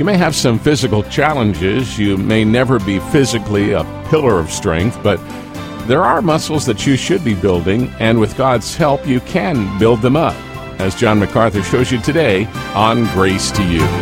You may have some physical challenges. You may never be physically a pillar of strength, but there are muscles that you should be building, and with God's help, you can build them up, as John MacArthur shows you today on Grace to You.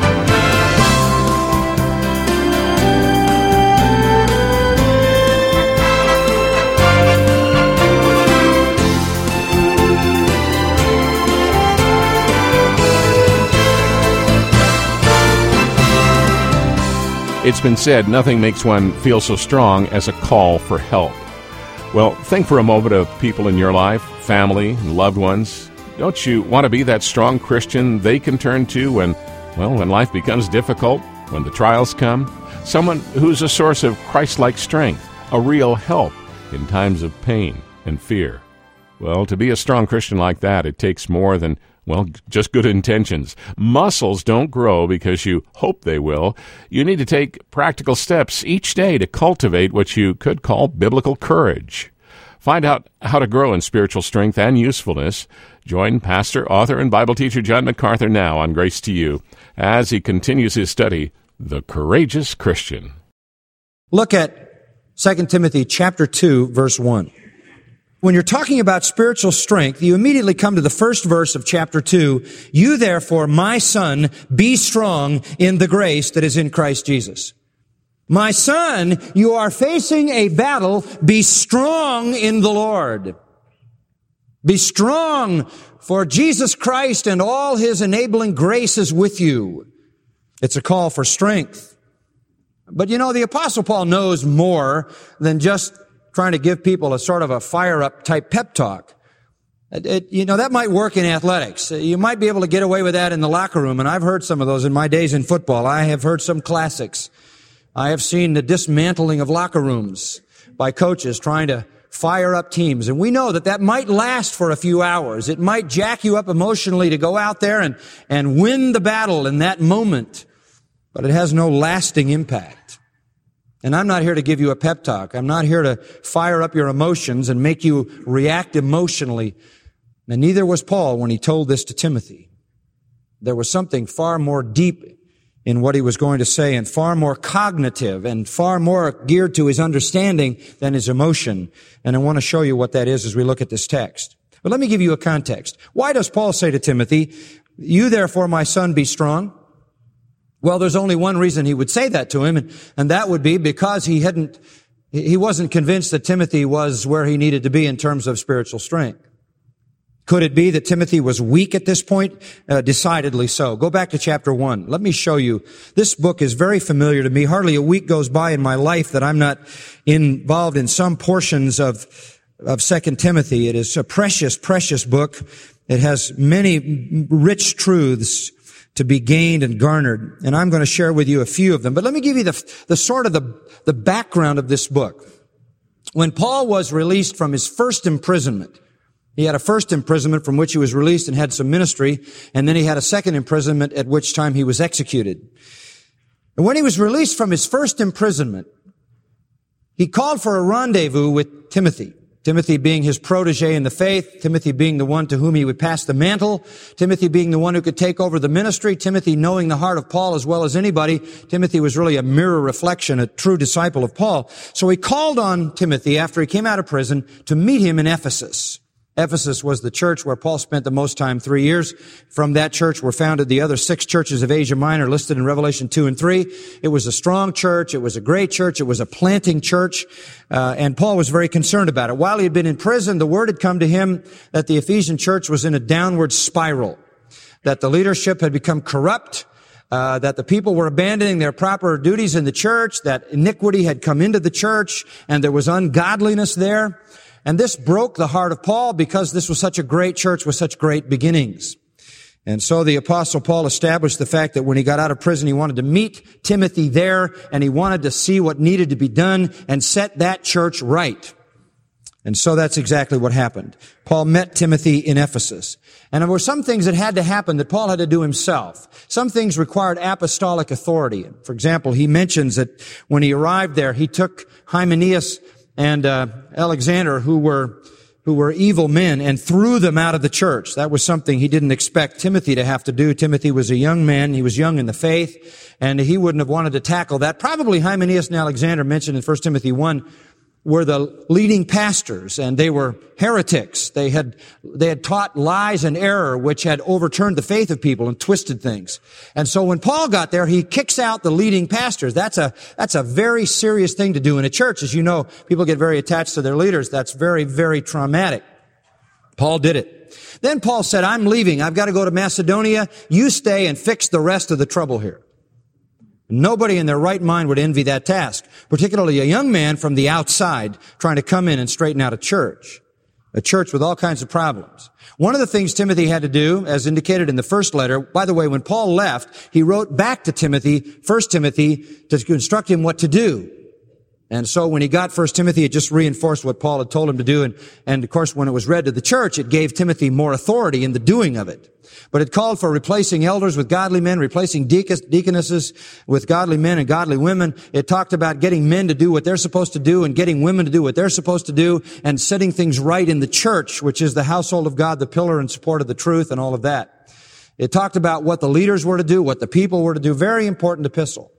It's been said, nothing makes one feel so strong as a call for help. Well, think for a moment of people in your life, family, and loved ones. Don't you want to be that strong Christian they can turn to when life becomes difficult, when the trials come? Someone who's a source of Christ-like strength, a real help in times of pain and fear. Well, to be a strong Christian like that, it takes more than just good intentions. Muscles don't grow because you hope they will. You need to take practical steps each day to cultivate what you could call biblical courage. Find out how to grow in spiritual strength and usefulness. Join pastor, author, and Bible teacher John MacArthur now on Grace to You as he continues his study, The Courageous Christian. Look at 2 Timothy chapter 2, verse 1. When you're talking about spiritual strength, you immediately come to the first verse of chapter 2. You therefore, my son, be strong in the grace that is in Christ Jesus. My son, you are facing a battle. Be strong in the Lord. Be strong, for Jesus Christ and all His enabling grace is with you. It's a call for strength. But the Apostle Paul knows more than just trying to give people a sort of a fire-up type pep talk. That might work in athletics. You might be able to get away with that in the locker room, and I've heard some of those in my days in football. I have heard some classics. I have seen the dismantling of locker rooms by coaches trying to fire up teams, and we know that might last for a few hours. It might jack you up emotionally to go out there and win the battle in that moment, but it has no lasting impact. And I'm not here to give you a pep talk. I'm not here to fire up your emotions and make you react emotionally. And neither was Paul when he told this to Timothy. There was something far more deep in what he was going to say, and far more cognitive and far more geared to his understanding than his emotion. And I want to show you what that is as we look at this text. But let me give you a context. Why does Paul say to Timothy, you therefore, my son, be strong? Well, there's only one reason he would say that to him, and that would be because he wasn't convinced that Timothy was where he needed to be in terms of spiritual strength. Could it be that Timothy was weak at this point? Decidedly so. Go back to chapter 1. Let me show you. This book is very familiar to me. Hardly a week goes by in my life that I'm not involved in some portions of 2 Timothy. It is a precious, precious book. It has many rich truths to be gained and garnered. And I'm going to share with you a few of them. But let me give you the sort of the background of this book. When Paul was released from his first imprisonment, he had a first imprisonment from which he was released and had some ministry, and then he had a second imprisonment at which time he was executed. And when he was released from his first imprisonment, he called for a rendezvous with Timothy. Timothy being his protege in the faith, Timothy being the one to whom he would pass the mantle, Timothy being the one who could take over the ministry, Timothy knowing the heart of Paul as well as anybody. Timothy was really a mirror reflection, a true disciple of Paul. So he called on Timothy after he came out of prison to meet him in Ephesus. Ephesus was the church where Paul spent the most time, 3 years. From that church were founded the other 6 churches of Asia Minor listed in Revelation 2 and 3. It was a strong church. It was a great church. It was a planting church. And Paul was very concerned about it. While he had been in prison, the word had come to him that the Ephesian church was in a downward spiral, that the leadership had become corrupt, that the people were abandoning their proper duties in the church, that iniquity had come into the church, and there was ungodliness there. And this broke the heart of Paul because this was such a great church with such great beginnings. And so the Apostle Paul established the fact that when he got out of prison, he wanted to meet Timothy there, and he wanted to see what needed to be done and set that church right. And so that's exactly what happened. Paul met Timothy in Ephesus. And there were some things that had to happen that Paul had to do himself. Some things required apostolic authority. For example, he mentions that when he arrived there, he took Hymenaeus and Alexander, who were who were evil men and threw them out of the church. That was something he didn't expect Timothy to have to do. Timothy was a young man. He was young in the faith, and he wouldn't have wanted to tackle that. Probably Hymenaeus and Alexander, mentioned in 1 Timothy 1, were the leading pastors, and they were heretics. They had taught lies and error, which had overturned the faith of people and twisted things. And so when Paul got there, he kicks out the leading pastors. That's a very serious thing to do in a church. As you know, people get very attached to their leaders. That's very, very traumatic. Paul did it. Then Paul said, I'm leaving. I've got to go to Macedonia. You stay and fix the rest of the trouble here. Nobody in their right mind would envy that task, particularly a young man from the outside trying to come in and straighten out a church with all kinds of problems. One of the things Timothy had to do, as indicated in the first letter, by the way, when Paul left, he wrote back to Timothy, 1 Timothy, to instruct him what to do. And so when he got 1 Timothy, it just reinforced what Paul had told him to do. And of course, when it was read to the church, it gave Timothy more authority in the doing of it. But it called for replacing elders with godly men, replacing deaconesses with godly men and godly women. It talked about getting men to do what they're supposed to do and getting women to do what they're supposed to do and setting things right in the church, which is the household of God, the pillar and support of the truth and all of that. It talked about what the leaders were to do, what the people were to do. Very important epistle.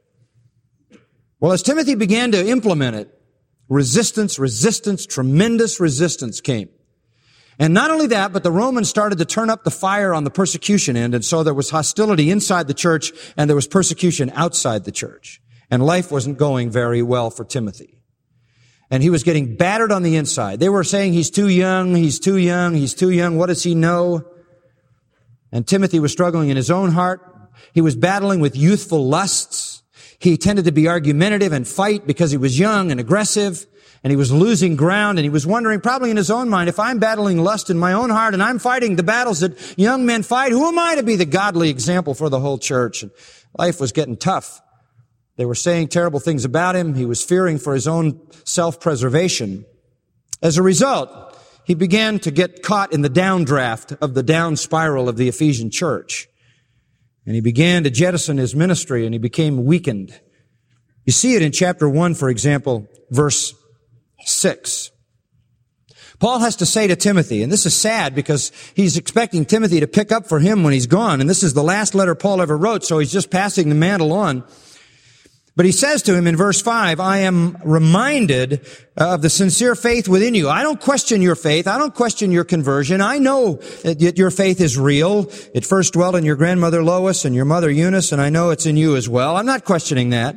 Well, as Timothy began to implement it, resistance, tremendous resistance came. And not only that, but the Romans started to turn up the fire on the persecution end, and so there was hostility inside the church, and there was persecution outside the church. And life wasn't going very well for Timothy. And he was getting battered on the inside. They were saying, he's too young, what does he know? And Timothy was struggling in his own heart. He was battling with youthful lusts. He tended to be argumentative and fight because he was young and aggressive. And he was losing ground, and he was wondering, probably in his own mind, if I'm battling lust in my own heart and I'm fighting the battles that young men fight, who am I to be the godly example for the whole church? And life was getting tough. They were saying terrible things about him. He was fearing for his own self-preservation. As a result, he began to get caught in the downdraft of the down spiral of the Ephesian church. And he began to jettison his ministry, and he became weakened. You see it in chapter 1, for example, verse 6. Paul has to say to Timothy, and this is sad because he's expecting Timothy to pick up for him when he's gone, and this is the last letter Paul ever wrote, so he's just passing the mantle on. But he says to him in verse 5, I am reminded of the sincere faith within you. I don't question your faith. I don't question your conversion. I know that your faith is real. It first dwelt in your grandmother Lois and your mother Eunice, and I know it's in you as well. I'm not questioning that.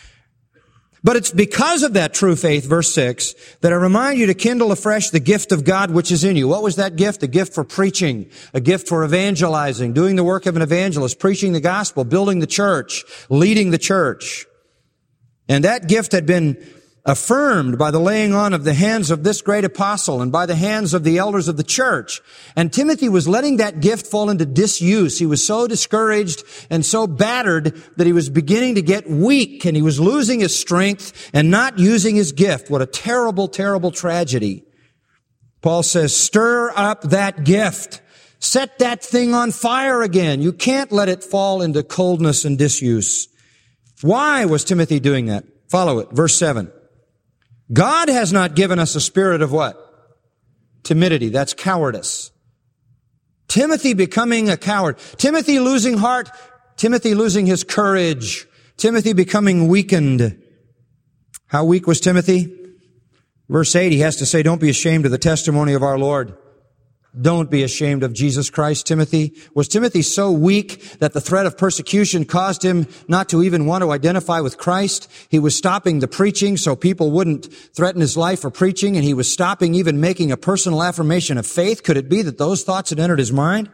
But it's because of that true faith, verse 6, that I remind you to kindle afresh the gift of God which is in you. What was that gift? A gift for preaching, a gift for evangelizing, doing the work of an evangelist, preaching the gospel, building the church, leading the church. And that gift had been affirmed by the laying on of the hands of this great apostle and by the hands of the elders of the church. And Timothy was letting that gift fall into disuse. He was so discouraged and so battered that he was beginning to get weak, and he was losing his strength and not using his gift. What a terrible, terrible tragedy. Paul says, stir up that gift. Set that thing on fire again. You can't let it fall into coldness and disuse. Why was Timothy doing that? Follow it. Verse 7. God has not given us a spirit of what? Timidity. That's cowardice. Timothy becoming a coward. Timothy losing heart. Timothy losing his courage. Timothy becoming weakened. How weak was Timothy? Verse 8, he has to say, don't be ashamed of the testimony of our Lord. Don't be ashamed of Jesus Christ, Timothy. Was Timothy so weak that the threat of persecution caused him not to even want to identify with Christ? He was stopping the preaching so people wouldn't threaten his life for preaching, and he was stopping even making a personal affirmation of faith. Could it be that those thoughts had entered his mind?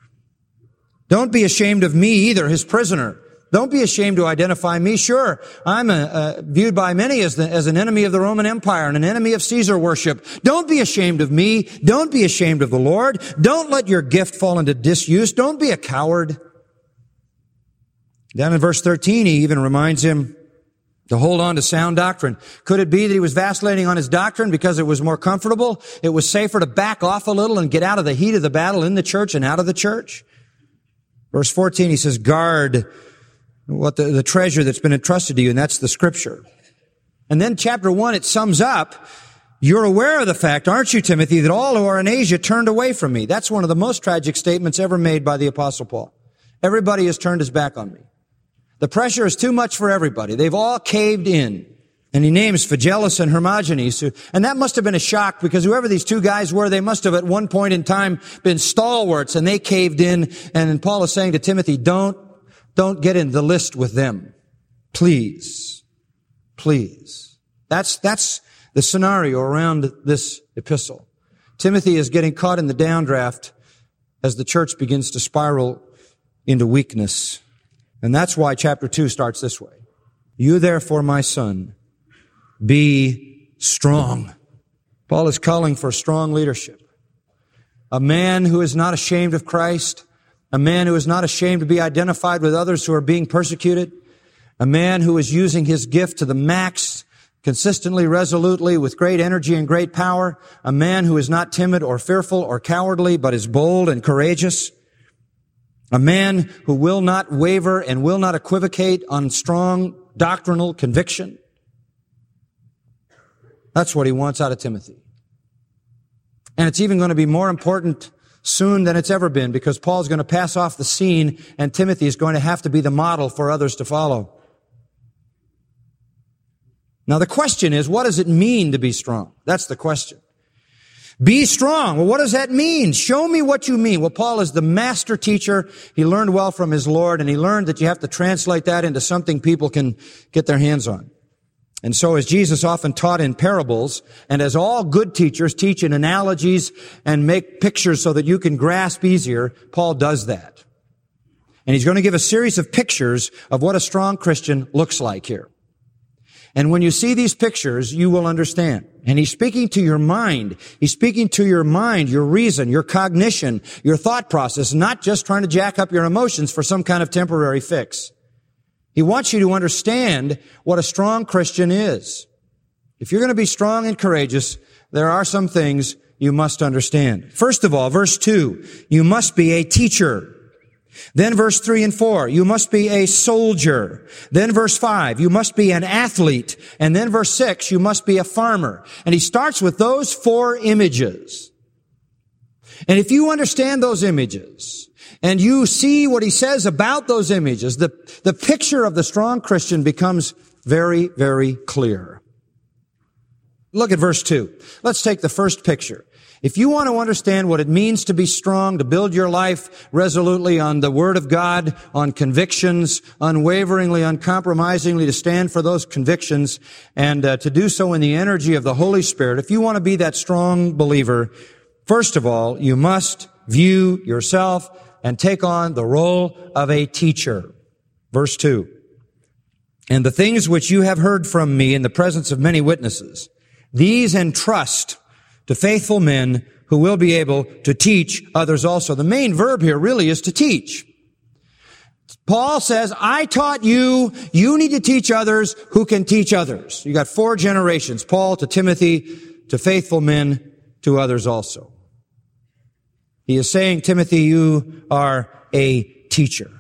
Don't be ashamed of me either, his prisoner. Don't be ashamed to identify me. Sure, I'm viewed by many as an enemy of the Roman Empire and an enemy of Caesar worship. Don't be ashamed of me. Don't be ashamed of the Lord. Don't let your gift fall into disuse. Don't be a coward. Down in verse 13, he even reminds him to hold on to sound doctrine. Could it be that he was vacillating on his doctrine because it was more comfortable? It was safer to back off a little and get out of the heat of the battle in the church and out of the church? Verse 14, he says, guard what the treasure that's been entrusted to you, and that's the Scripture. And then chapter 1, it sums up You're aware of the fact, aren't you, Timothy, that all who are in Asia turned away from me. That's one of the most tragic statements ever made by the Apostle Paul. Everybody has turned his back on me. The pressure is too much for everybody. They've all caved in. And he names Phygelus and Hermogenes, and that must have been a shock because whoever these two guys were, they must have at one point in time been stalwarts and they caved in. And Paul is saying to Timothy, don't get in the list with them. Please. Please. That's the scenario around this epistle. Timothy is getting caught in the downdraft as the church begins to spiral into weakness. And that's why chapter 2 starts this way. You therefore, my son, be strong. Paul is calling for strong leadership. A man who is not ashamed of Christ, a man who is not ashamed to be identified with others who are being persecuted, a man who is using his gift to the max, consistently, resolutely, with great energy and great power, a man who is not timid or fearful or cowardly, but is bold and courageous, a man who will not waver and will not equivocate on strong doctrinal conviction. That's what he wants out of Timothy. And it's even going to be more important soon than it's ever been because Paul's going to pass off the scene and Timothy is going to have to be the model for others to follow. Now the question is, what does it mean to be strong? That's the question. Be strong. Well, what does that mean? Show me what you mean. Well, Paul is the master teacher. He learned well from his Lord, and he learned that you have to translate that into something people can get their hands on. And so as Jesus often taught in parables, and as all good teachers teach in analogies and make pictures so that you can grasp easier, Paul does that. And he's going to give a series of pictures of what a strong Christian looks like here. And when you see these pictures, you will understand. And he's speaking to your mind. He's speaking to your mind, your reason, your cognition, your thought process, not just trying to jack up your emotions for some kind of temporary fix. He wants you to understand what a strong Christian is. If you're going to be strong and courageous, there are some things you must understand. First of all, verse 2, you must be a teacher. Then verse 3 and 4, you must be a soldier. Then verse 5, you must be an athlete. And then verse 6, you must be a farmer. And he starts with those four images. And if you understand those images, and you see what he says about those images, the picture of the strong Christian becomes very, very clear. Look at verse 2. Let's take the first picture. If you want to understand what it means to be strong, to build your life resolutely on the Word of God, on convictions, unwaveringly, uncompromisingly, to stand for those convictions, and to do so in the energy of the Holy Spirit, if you want to be that strong believer, first of all, you must view yourself and take on the role of a teacher. Verse 2. And the things which you have heard from me in the presence of many witnesses, these entrust to faithful men who will be able to teach others also. The main verb here really is to teach. Paul says, I taught you, you need to teach others who can teach others. You got 4 generations, Paul to Timothy, to faithful men, to others also. He is saying, Timothy, you are a teacher.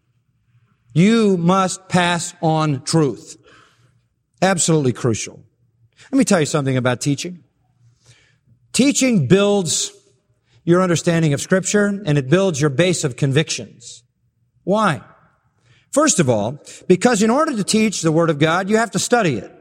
You must pass on truth. Absolutely crucial. Let me tell you something about teaching. Teaching builds your understanding of Scripture, and it builds your base of convictions. Why? First of all, because in order to teach the Word of God, you have to study it.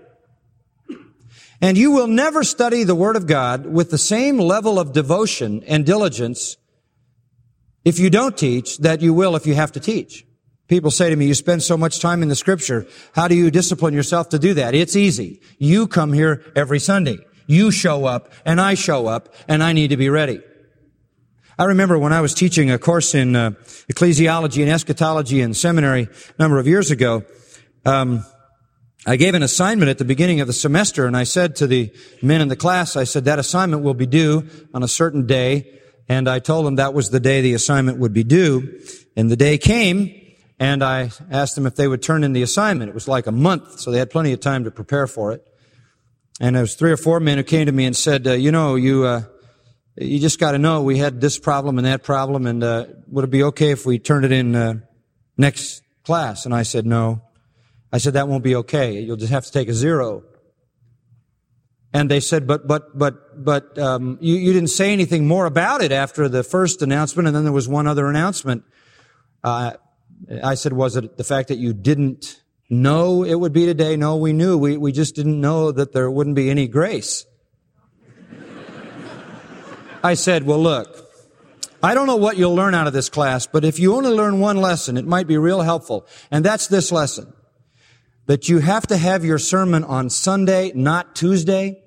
And you will never study the Word of God with the same level of devotion and diligence if you don't teach that you will if you have to teach. People say to me, you spend so much time in the Scripture. How do you discipline yourself to do that? It's easy. You come here every Sunday. You show up, and I show up, and I need to be ready. I remember when I was teaching a course in ecclesiology and eschatology in seminary a number of years ago, I gave an assignment at the beginning of the semester, and I said to the men in the class, I said, that assignment will be due on a certain day. And I told them that was the day the assignment would be due. And the day came, and I asked them if they would turn in the assignment. It was like a month, so they had plenty of time to prepare for it. And there was 3 or 4 men who came to me and said, you just got to know we had this problem and that problem, and would it be okay if we turned it in next class? And I said, no. I said, that won't be okay. You'll just have to take a 0. And they said, but you didn't say anything more about it after the first announcement, and then there was one other announcement. I said, was it the fact that you didn't know it would be today? No, we knew. We just didn't know that there wouldn't be any grace. I said, well, look, I don't know what you'll learn out of this class, but if you only learn one lesson, it might be real helpful. And that's this lesson, that you have to have your sermon on Sunday, not Tuesday.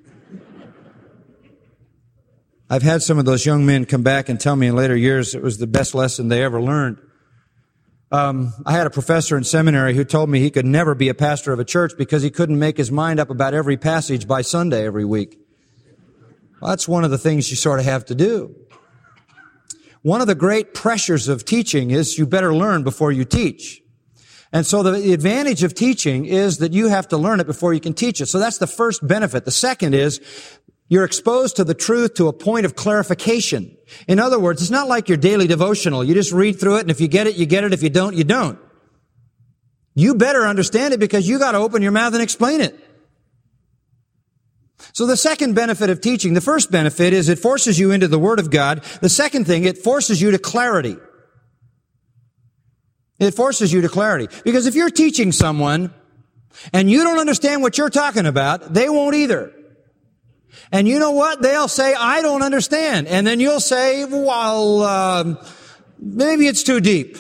I've had some of those young men come back and tell me in later years it was the best lesson they ever learned. I had a professor in seminary who told me he could never be a pastor of a church because he couldn't make his mind up about every passage by Sunday every week. Well, that's one of the things you sort of have to do. One of the great pressures of teaching is you better learn before you teach. And so the advantage of teaching is that you have to learn it before you can teach it. So that's the first benefit. The second is you're exposed to the truth to a point of clarification. In other words, it's not like your daily devotional. You just read through it, and if you get it, you get it. If you don't, you don't. You better understand it because you got to open your mouth and explain it. So the second benefit of teaching, the first benefit is it forces you into the Word of God. The second thing, it forces you to clarity. It forces you to clarity. Because if you're teaching someone and you don't understand what you're talking about, they won't either. And you know what? They'll say, I don't understand. And then you'll say, well, maybe it's too deep.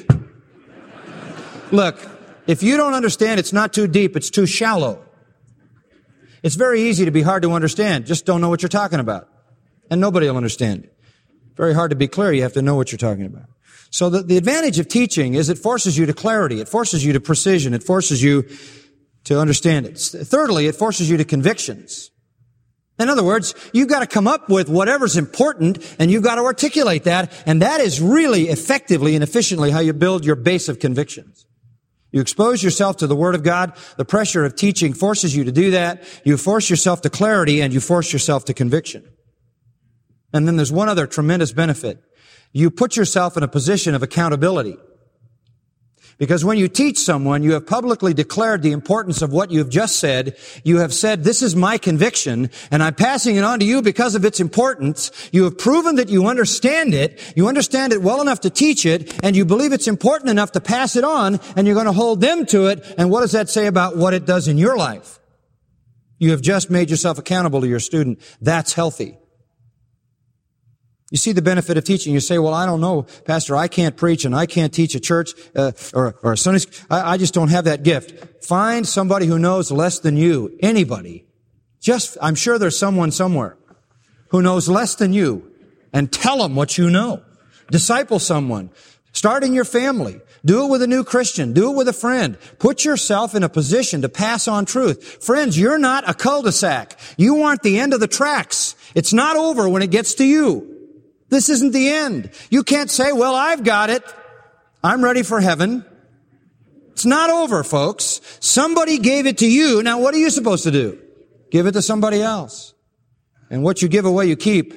Look, if you don't understand, it's not too deep, it's too shallow. It's very easy to be hard to understand. Just don't know what you're talking about. And nobody will understand it. Very hard to be clear. You have to know what you're talking about. So the advantage of teaching is it forces you to clarity. It forces you to precision. It forces you to understand it. Thirdly, it forces you to convictions. In other words, you've got to come up with whatever's important and you've got to articulate that. And that is really effectively and efficiently how you build your base of convictions. You expose yourself to the Word of God. The pressure of teaching forces you to do that. You force yourself to clarity and you force yourself to conviction. And then there's one other tremendous benefit. You put yourself in a position of accountability. Because when you teach someone, you have publicly declared the importance of what you have just said. You have said, this is my conviction, and I'm passing it on to you because of its importance. You have proven that you understand it well enough to teach it, and you believe it's important enough to pass it on, and you're going to hold them to it. And what does that say about what it does in your life? You have just made yourself accountable to your student. That's healthy. You see the benefit of teaching. You say, well, I don't know, Pastor, I can't preach and I can't teach a church or a Sunday school. I just don't have that gift. Find somebody who knows less than you. Anybody. I'm sure there's someone somewhere who knows less than you, and tell them what you know. Disciple someone. Start in your family. Do it with a new Christian. Do it with a friend. Put yourself in a position to pass on truth. Friends, you're not a cul-de-sac. You aren't the end of the tracks. It's not over when it gets to you. This isn't the end. You can't say, well, I've got it. I'm ready for heaven. It's not over, folks. Somebody gave it to you. Now, what are you supposed to do? Give it to somebody else. And what you give away, you keep.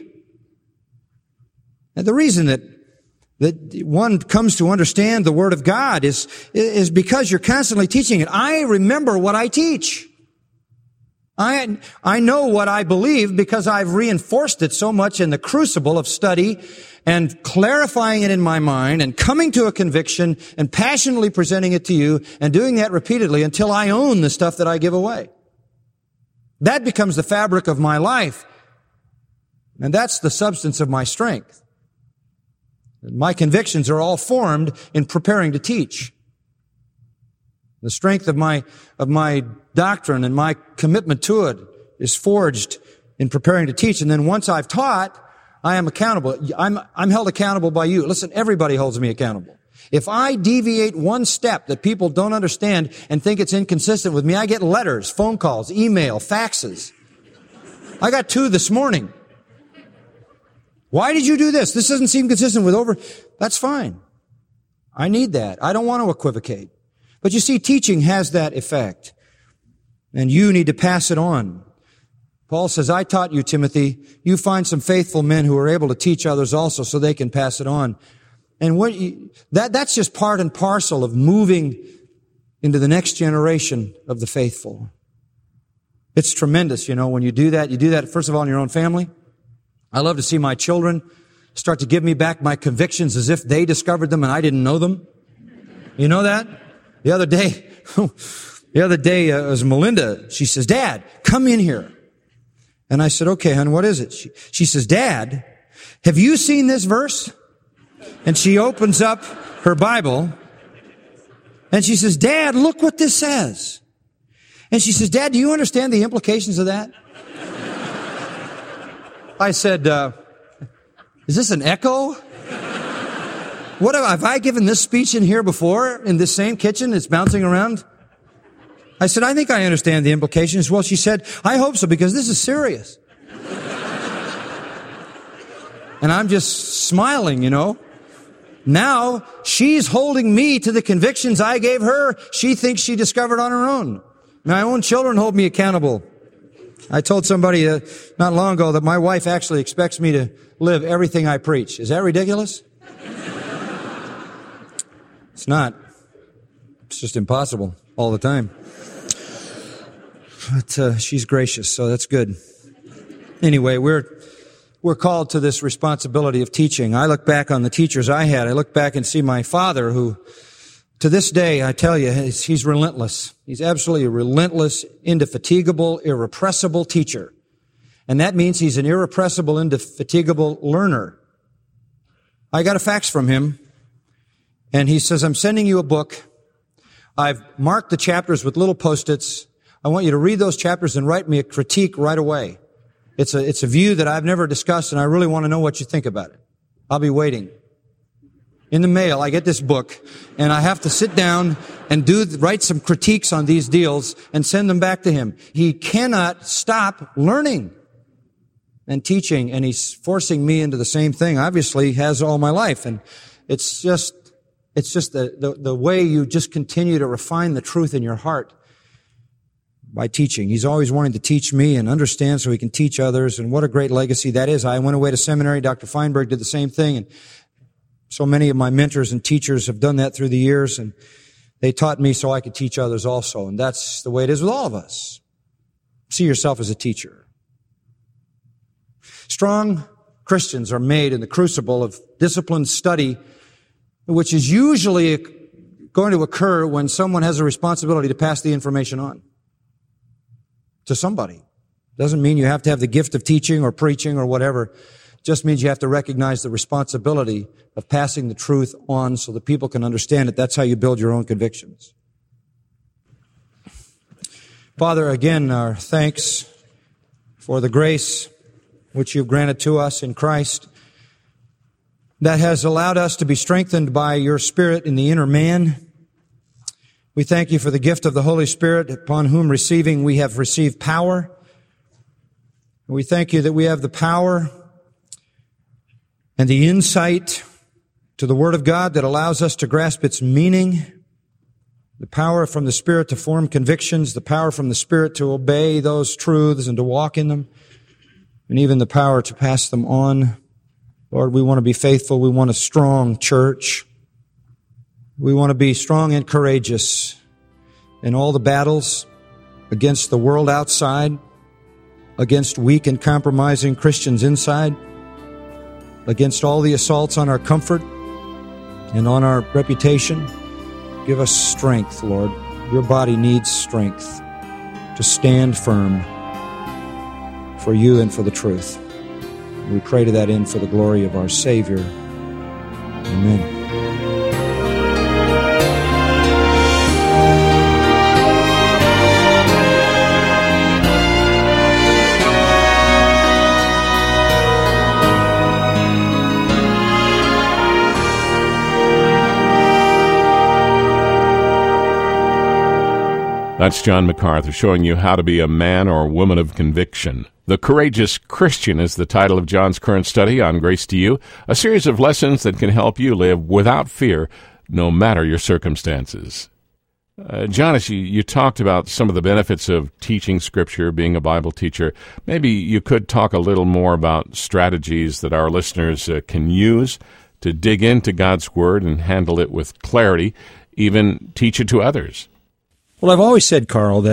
And the reason that one comes to understand the Word of God is because you're constantly teaching it. I remember what I teach. I know what I believe because I've reinforced it so much in the crucible of study and clarifying it in my mind and coming to a conviction and passionately presenting it to you and doing that repeatedly until I own the stuff that I give away. That becomes the fabric of my life, and that's the substance of my strength. My convictions are all formed in preparing to teach. The strength of my doctrine and my commitment to it is forged in preparing to teach. And then once I've taught, I am accountable. I'm held accountable by you. Listen, everybody holds me accountable. If I deviate one step that people don't understand and think it's inconsistent with me, I get letters, phone calls, email, faxes. I got 2 this morning. Why did you do this? This doesn't seem consistent with That's fine. I need that. I don't want to equivocate. But you see, teaching has that effect. And you need to pass it on. Paul says, I taught you, Timothy. You find some faithful men who are able to teach others also so they can pass it on. And that's just part and parcel of moving into the next generation of the faithful. It's tremendous, when you do that, first of all, in your own family. I love to see my children start to give me back my convictions as if they discovered them and I didn't know them. You know that? The other day, it was Melinda. She says, Dad, come in here. And I said, okay, hon, what is it? She says, Dad, have you seen this verse? And she opens up her Bible and she says, Dad, look what this says. And she says, Dad, do you understand the implications of that? I said, is this an echo? Have I given this speech in here before in this same kitchen? It's bouncing around. I said, I think I understand the implications. Well, she said, I hope so, because this is serious. And I'm just smiling, Now, she's holding me to the convictions I gave her. She thinks she discovered on her own. My own children hold me accountable. I told somebody not long ago that my wife actually expects me to live everything I preach. Is that ridiculous? It's not. It's just impossible all the time. But she's gracious, so that's good. Anyway, we're called to this responsibility of teaching. I look back on the teachers I had. I look back and see my father, who, to this day, I tell you, he's relentless. He's absolutely a relentless, indefatigable, irrepressible teacher. And that means he's an irrepressible, indefatigable learner. I got a fax from him, and he says, I'm sending you a book. I've marked the chapters with little Post-its. I want you to read those chapters and write me a critique right away. It's a view that I've never discussed, and I really want to know what you think about it. I'll be waiting. In the mail, I get this book, and I have to sit down and write some critiques on these deals and send them back to him. He cannot stop learning and teaching, and he's forcing me into the same thing. Obviously, he has all my life, and it's just the way you just continue to refine the truth in your heart by teaching. He's always wanting to teach me and understand so he can teach others, and what a great legacy that is. I went away to seminary. Dr. Feinberg did the same thing, and so many of my mentors and teachers have done that through the years, and they taught me so I could teach others also. And that's the way it is with all of us. See yourself as a teacher. Strong Christians are made in the crucible of disciplined study, which is usually going to occur when someone has a responsibility to pass the information on to somebody. Doesn't mean you have to have the gift of teaching or preaching or whatever. Just means you have to recognize the responsibility of passing the truth on so that people can understand it. That's how you build your own convictions. Father, again, our thanks for the grace which you've granted to us in Christ that has allowed us to be strengthened by your Spirit in the inner man. We thank you for the gift of the Holy Spirit, upon whom receiving we have received power. We thank you that we have the power and the insight to the Word of God that allows us to grasp its meaning, the power from the Spirit to form convictions, the power from the Spirit to obey those truths and to walk in them, and even the power to pass them on. Lord, we want to be faithful. We want a strong church. We want to be strong and courageous in all the battles against the world outside, against weak and compromising Christians inside, against all the assaults on our comfort and on our reputation. Give us strength, Lord. Your body needs strength to stand firm for you and for the truth. We pray to that end for the glory of our Savior. Amen. That's John MacArthur showing you how to be a man or woman of conviction. The Courageous Christian is the title of John's current study on Grace to You, a series of lessons that can help you live without fear, no matter your circumstances. John, as you talked about some of the benefits of teaching Scripture, being a Bible teacher, maybe you could talk a little more about strategies that our listeners can use to dig into God's Word and handle it with clarity, even teach it to others. Well, I've always said, Carl, that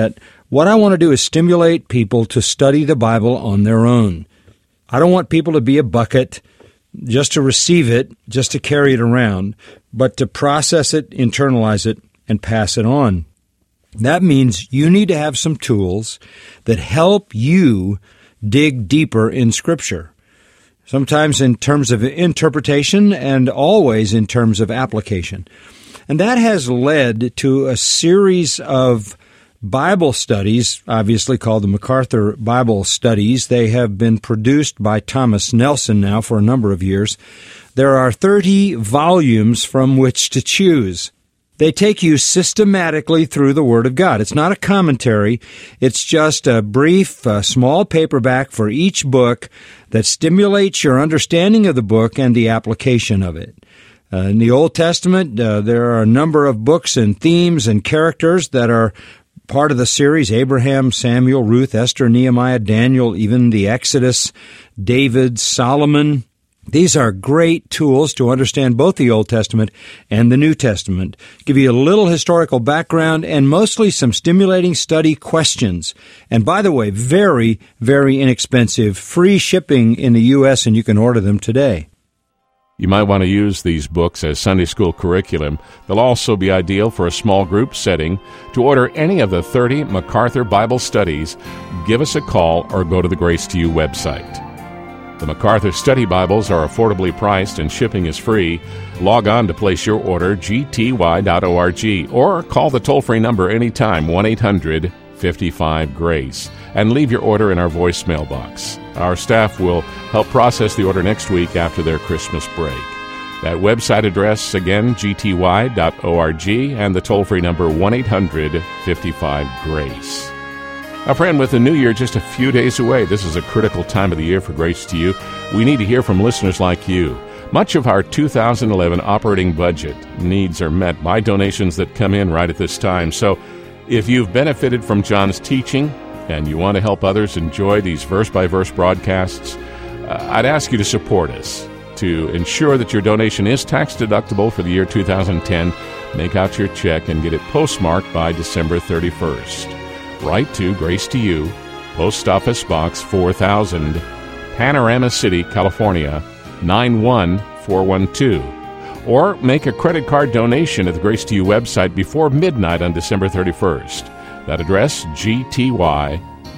What I want to do is stimulate people to study the Bible on their own. I don't want people to be a bucket just to receive it, just to carry it around, but to process it, internalize it, and pass it on. That means you need to have some tools that help you dig deeper in Scripture, sometimes in terms of interpretation and always in terms of application. And that has led to a series of Bible studies, obviously called the MacArthur Bible Studies. They have been produced by Thomas Nelson now for a number of years. There are 30 volumes from which to choose. They take you systematically through the Word of God. It's not a commentary. It's just a brief, small paperback for each book that stimulates your understanding of the book and the application of it. In the Old Testament, there are a number of books and themes and characters that are part of the series: Abraham, Samuel, Ruth, Esther, Nehemiah, Daniel, even the Exodus, David, Solomon. These are great tools to understand both the Old Testament and the New Testament, give you a little historical background, and mostly some stimulating study questions. And by the way, very, very inexpensive, free shipping in the U.S., and you can order them today. You might want to use these books as Sunday school curriculum. They'll also be ideal for a small group setting. To order any of the 30 MacArthur Bible studies, give us a call or go to the Grace to You website. The MacArthur Study Bibles are affordably priced and shipping is free. Log on to place your order, gty.org, or call the toll-free number anytime, 1-800-55-GRACE, and leave your order in our voicemail box. Our staff will help process the order next week after their Christmas break. That website address, again, gty.org, and the toll-free number, 1-800-55-GRACE. Now, friend, with the new year just a few days away, this is a critical time of the year for Grace to You. We need to hear from listeners like you. Much of our 2011 operating budget needs are met by donations that come in right at this time. So if you've benefited from John's teaching and you want to help others enjoy these verse-by-verse broadcasts, I'd ask you to support us. To ensure that your donation is tax-deductible for the year 2010, make out your check and get it postmarked by December 31st. Write to Grace to You, Post Office Box 4000, Panorama City, California, 91412. Or make a credit card donation at the Grace to You website before midnight on December 31st. That address, gty.org.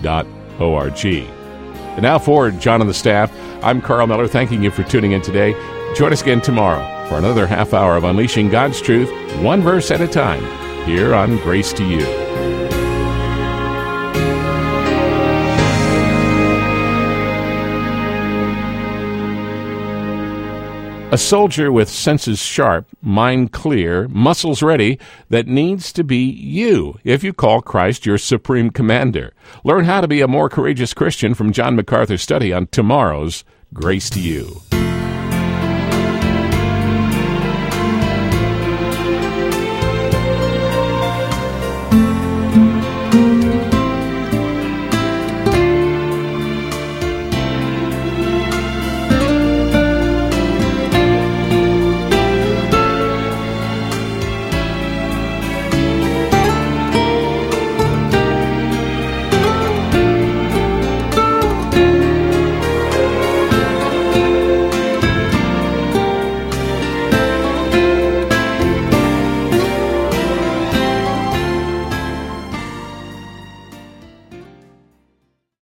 And now for John and the staff, I'm Carl Miller, thanking you for tuning in today. Join us again tomorrow for another half hour of Unleashing God's Truth, one verse at a time, here on Grace to You. A soldier with senses sharp, mind clear, muscles ready, that needs to be you if you call Christ your supreme commander. Learn how to be a more courageous Christian from John MacArthur Study on tomorrow's Grace to You.